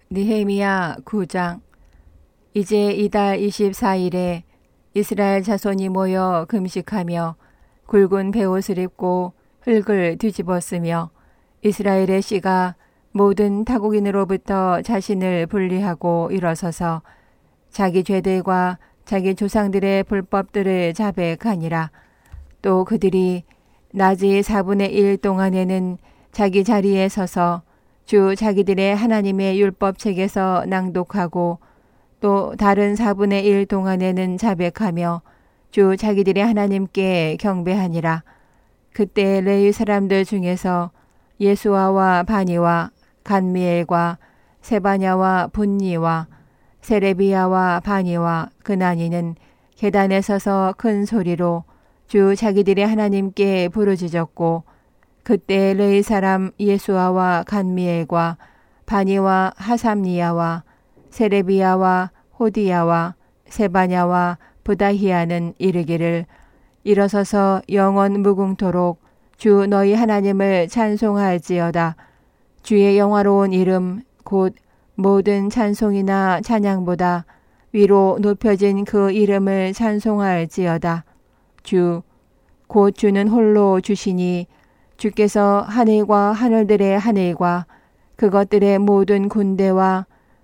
느헤미야 9장. 이제 이달 24일에 이스라엘 자손이 모여 금식하며 굵은 베옷을 입고 흙을 뒤집었으며 이스라엘의 씨가 모든 타국인으로부터 자신을 분리하고 일어서서 자기 죄들과 자기 조상들의 불법들을 자백하니라. 또 그들이 낮의 4분의 1 동안에는 자기 자리에 서서 주 자기들의 하나님의 율법책에서 낭독하고 또 다른 4분의 1 동안에는 자백하며 주 자기들의 하나님께 경배하니라. 그때 레위 사람들 중에서 예수아와 바니와 간미엘과 세바냐와 분니와 세레비야와 바니와 그나니는 계단에 서서 큰 소리로 주 자기들의 하나님께 부르짖었고, 그때 레위 사람 예수아와 간미엘과 바니와 하삼니야와 세레비야와 호디야와 세바냐와 부다히야는 이르기를, 일어서서 영원 무궁토록 주 너희 하나님을 찬송할지어다. 주의 영화로운 이름 곧 모든 찬송이나 찬양보다 위로 높여진 그 이름을 찬송할지어다. 주 곧 주는 홀로 주시니 주께서 하늘과 하늘들의 하늘과 그것들의 모든 군대와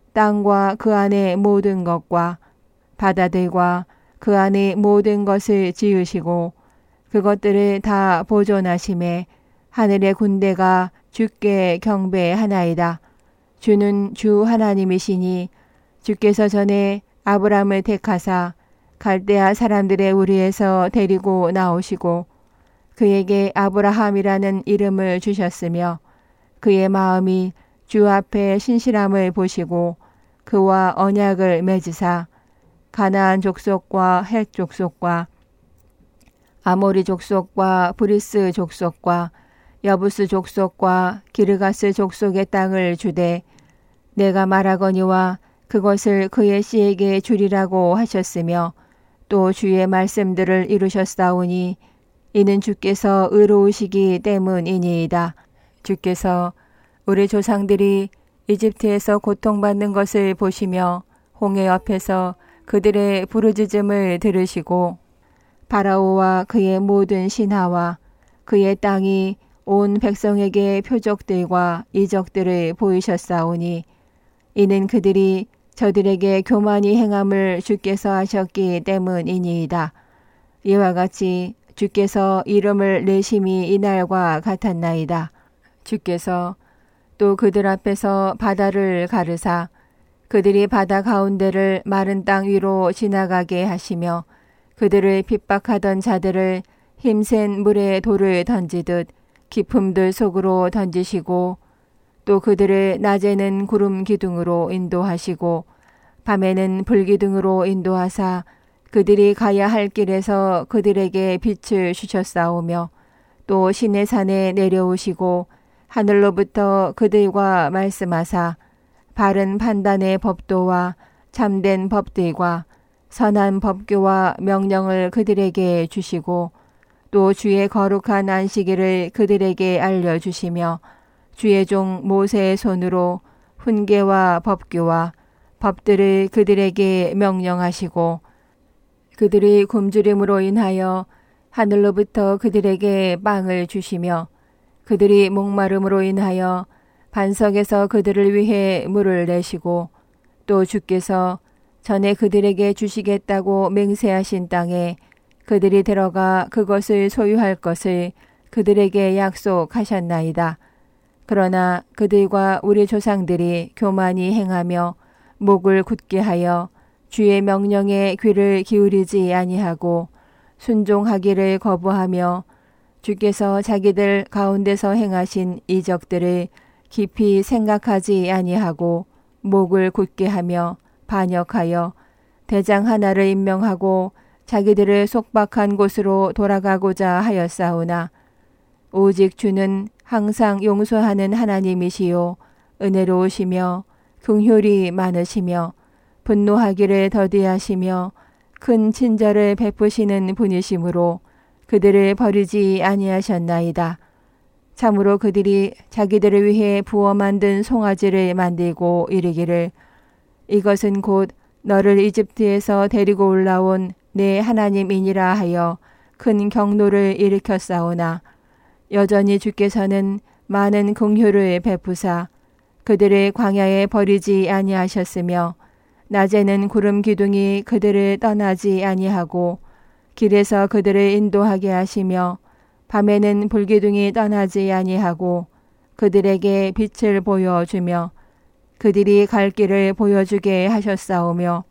땅과 그 안의 모든 것과 바다들과 그 안의 모든 것을 지으시고 그것들을 다 보존하심에 하늘의 군대가 주께 경배하나이다. 주는 주 하나님이시니 주께서 전에 아브람을 택하사 갈대아 사람들의 우리에서 데리고 나오시고 그에게 아브라함이라는 이름을 주셨으며 그의 마음이 주 앞에 신실함을 보시고 그와 언약을 맺으사 가나안 족속과 헷 족속과 아모리 족속과 브리스 족속과 여부스 족속과 기르가스 족속의 땅을 주되 내가 말하거니와 그것을 그의 씨에게 주리라고 하셨으며 또 주의 말씀들을 이루셨사오니 이는 주께서 의로우시기 때문이니이다. 주께서 우리 조상들이 이집트에서 고통받는 것을 보시며 홍해 옆에서 그들의 부르짖음을 들으시고 파라오와 그의 모든 신하와 그의 땅이 온 백성에게 표적들과 이적들을 보이셨사오니 이는 그들이 저들에게 교만히 행함을 주께서 하셨기 때문이니이다. 이와 같이 주께서 이름을 내심이 이날과 같았나이다. 주께서 또 그들 앞에서 바다를 가르사 그들이 바다 가운데를 마른 땅 위로 지나가게 하시며 그들을 핍박하던 자들을 힘센 물에 돌을 던지듯 깊음들 속으로 던지시고 또 그들을 낮에는 구름 기둥으로 인도하시고 밤에는 불 기둥으로 인도하사 그들이 가야 할 길에서 그들에게 빛을 주셨사오며 또 시내 산에 내려오시고 하늘로부터 그들과 말씀하사 바른 판단의 법도와 참된 법들과 선한 법규와 명령을 그들에게 주시고 또 주의 거룩한 안식일을 그들에게 알려주시며 주의 종 모세의 손으로 훈계와 법규와 법들을 그들에게 명령하시고 그들이 굶주림으로 인하여 하늘로부터 그들에게 빵을 주시며 그들이 목마름으로 인하여 반석에서 그들을 위해 물을 내시고 또 주께서 전에 그들에게 주시겠다고 맹세하신 땅에 그들이 들어가 그것을 소유할 것을 그들에게 약속하셨나이다. 그러나 그들과 우리 조상들이 교만히 행하며 목을 굳게 하여 주의 명령에 귀를 기울이지 아니하고 순종하기를 거부하며 주께서 자기들 가운데서 행하신 이적들을 깊이 생각하지 아니하고 목을 굳게 하며 반역하여 대장 하나를 임명하고 자기들을 속박한 곳으로 돌아가고자 하였사오나 오직 주는 항상 용서하는 하나님이시요 은혜로우시며 긍휼이 많으시며 분노하기를 더디하시며 큰 친절을 베푸시는 분이시므로 그들을 버리지 아니하셨나이다. 참으로 그들이 자기들을 위해 부어 만든 송아지를 만들고 이르기를 이것은 곧 너를 이집트에서 데리고 올라온 내 하나님이니라 하여 큰 경노를 일으켰사오나 여전히 주께서는 많은 긍휼을 베푸사 그들을 광야에 버리지 아니하셨으며 낮에는 구름 기둥이 그들을 떠나지 아니하고 길에서 그들을 인도하게 하시며 밤에는 불기둥이 떠나지 아니하고 그들에게 빛을 보여주며 그들이 갈 길을 보여주게 하셨사오며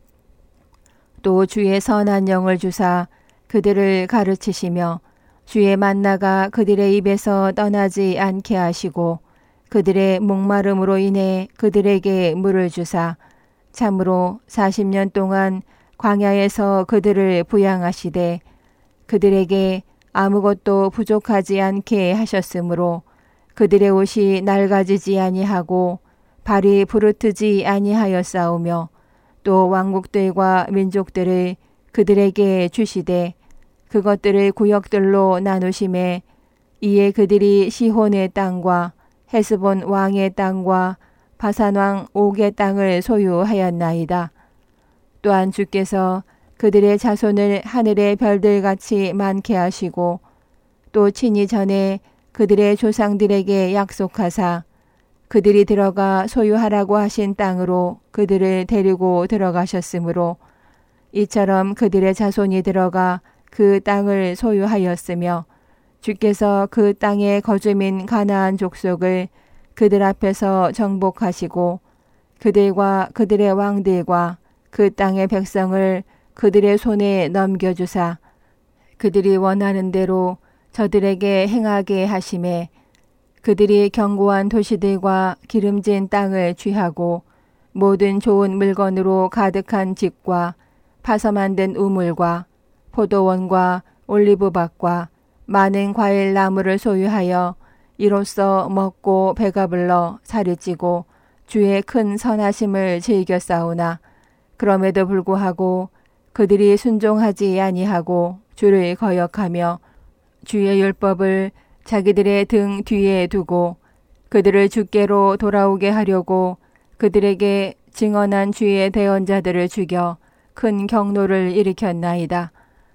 또 주의 선한 영을 주사 그들을 가르치시며 주의 만나가 그들의 입에서 떠나지 않게 하시고 그들의 목마름으로 인해 그들에게 물을 주사 참으로 40년 동안 광야에서 그들을 부양하시되 그들에게 아무것도 부족하지 않게 하셨으므로 그들의 옷이 낡아지지 아니하고 발이 부르트지 아니하였사오며 또 왕국들과 민족들을 그들에게 주시되 그것들을 구역들로 나누심에 이에 그들이 시혼의 땅과 헤스본 왕의 땅과 바산 왕 옥의 땅을 소유하였나이다. 또한 주께서 그들의 자손을 하늘의 별들같이 많게 하시고 또 친히 전에 그들의 조상들에게 약속하사 그들이 들어가 소유하라고 하신 땅으로 그들을 데리고 들어가셨으므로 이처럼 그들의 자손이 들어가 그 땅을 소유하였으며 주께서 그 땅의 거주민 가나안 족속을 그들 앞에서 정복하시고 그들과 그들의 왕들과 그 땅의 백성을 그들의 손에 넘겨주사 그들이 원하는 대로 저들에게 행하게 하심에 그들이 견고한 도시들과 기름진 땅을 취하고 모든 좋은 물건으로 가득한 집과 파서 만든 우물과 포도원과 올리브밭과 많은 과일 나무를 소유하여 이로써 먹고 배가 불러 살이 찌고 주의 큰 선하심을 즐겼사오나 그럼에도 불구하고 그들이 순종하지 아니하고 주를 거역하며 주의 율법을 자기들의 등 뒤에 두고 그들을 주께로 돌아오게 하려고 그들에게 증언한 주의 대언자들을 죽여 큰 경노를 일으켰나이다.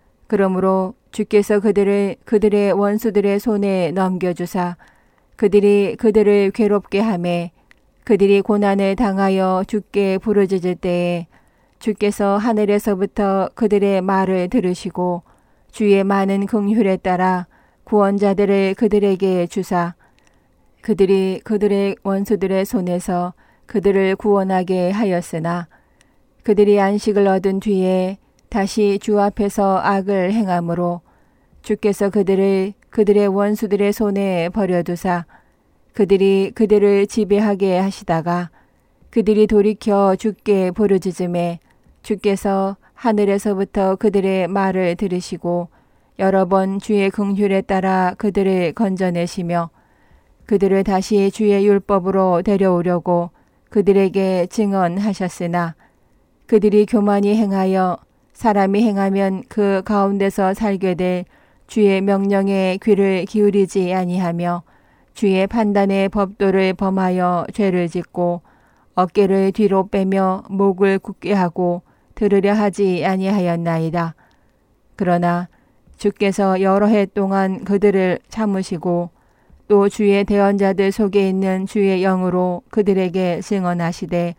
그러므로 주께서 그들을 그들의 원수들의 손에 넘겨주사 그들이 그들을 괴롭게 하매 그들이 고난을 당하여 주께 부르짖을 때에 주께서 하늘에서부터 그들의 말을 들으시고 주의 많은 긍휼에 따라 구원자들을 그들에게 주사 그들이 그들의 원수들의 손에서 그들을 구원하게 하였으나 그들이 안식을 얻은 뒤에 다시 주 앞에서 악을 행함으로 주께서 그들을 그들의 원수들의 손에 버려두사 그들이 그들을 지배하게 하시다가 그들이 돌이켜 주께 부르짖음에 주께서 하늘에서부터 그들의 말을 들으시고 여러 번 주의 긍휼에 따라 그들을 건져내시며 그들을 다시 주의 율법으로 데려오려고 그들에게 증언하셨으나 그들이 교만히 행하여 사람이 행하면 그 가운데서 살게 될 주의 명령에 귀를 기울이지 아니하며 주의 판단의 법도를 범하여 죄를 짓고 어깨를 뒤로 빼며 목을 굳게 하고 들으려 하지 아니하였나이다. 그러나 주께서 여러 해 동안 그들을 참으시고 또 주의 대언자들 속에 있는 주의 영으로 그들에게 증언하시되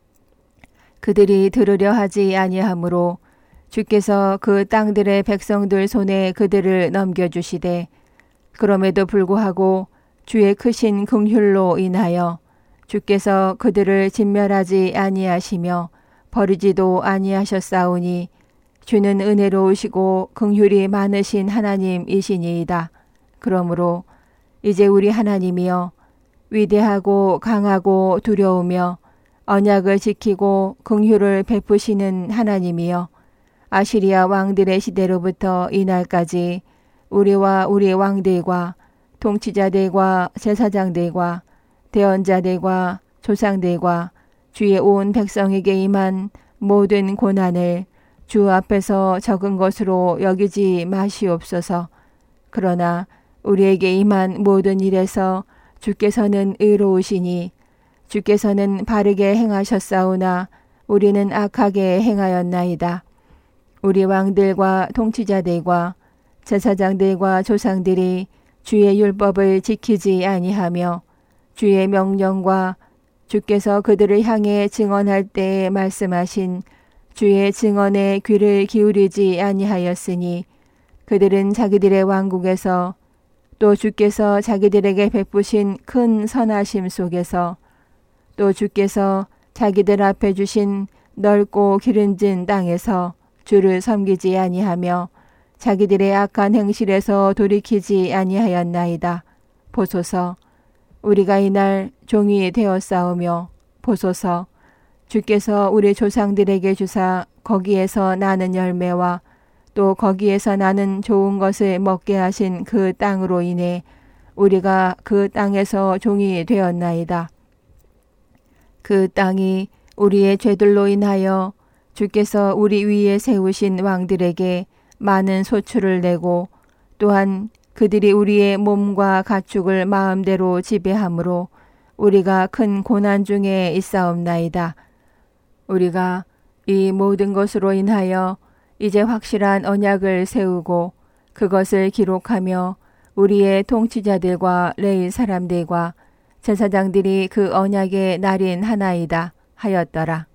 그들이 들으려 하지 아니하므로 주께서 그 땅들의 백성들 손에 그들을 넘겨주시되 그럼에도 불구하고 주의 크신 긍휼로 인하여 주께서 그들을 진멸하지 아니하시며 버리지도 아니하셨사오니 주는 은혜로우시고 긍휼이 많으신 하나님이시니이다. 그러므로 이제 우리 하나님이여 위대하고 강하고 두려우며 언약을 지키고 긍휼을 베푸시는 하나님이여 아시리아 왕들의 시대로부터 이날까지 우리와 우리 왕들과 통치자들과 제사장들과 대언자들과 조상들과 주의 온 백성에게 임한 모든 고난을 주 앞에서 적은 것으로 여기지 마시옵소서. 그러나 우리에게 임한 모든 일에서 주께서는 의로우시니 주께서는 바르게 행하셨사오나 우리는 악하게 행하였나이다. 우리 왕들과 통치자들과 제사장들과 조상들이 주의 율법을 지키지 아니하며 주의 명령과 주께서 그들을 향해 증언할 때에 말씀하신 주의 증언에 귀를 기울이지 아니하였으니 그들은 자기들의 왕국에서 또 주께서 자기들에게 베푸신 큰 선하심 속에서 또 주께서 자기들 앞에 주신 넓고 기름진 땅에서 주를 섬기지 아니하며 자기들의 악한 행실에서 돌이키지 아니하였나이다. 보소서, 우리가 이날 종이 되었사오며 보소서, 주께서 우리 조상들에게 주사 거기에서 나는 열매와 또 거기에서 나는 좋은 것을 먹게 하신 그 땅으로 인해 우리가 그 땅에서 종이 되었나이다. 그 땅이 우리의 죄들로 인하여 주께서 우리 위에 세우신 왕들에게 많은 소출을 내고 또한 그들이 우리의 몸과 가축을 마음대로 지배함으로 우리가 큰 고난 중에 있사옵나이다. 우리가 이 모든 것으로 인하여 이제 확실한 언약을 세우고 그것을 기록하며 우리의 통치자들과 레위 사람들과 제사장들이 그 언약에 날인하나이다 하였더라.